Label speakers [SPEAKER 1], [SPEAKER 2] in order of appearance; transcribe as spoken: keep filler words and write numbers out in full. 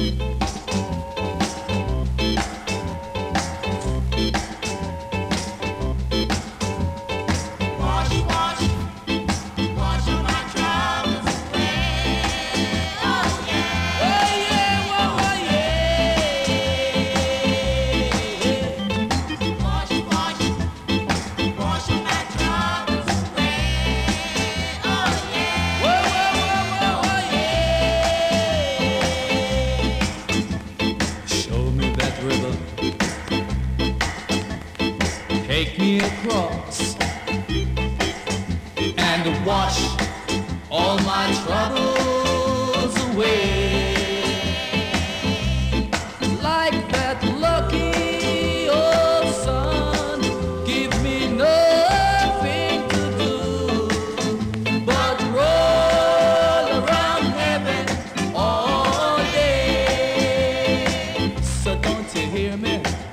[SPEAKER 1] Take me across and wash all my troubles away. Like that lucky old sun, give me nothing to do but roll around heaven all day. So don't you hear me?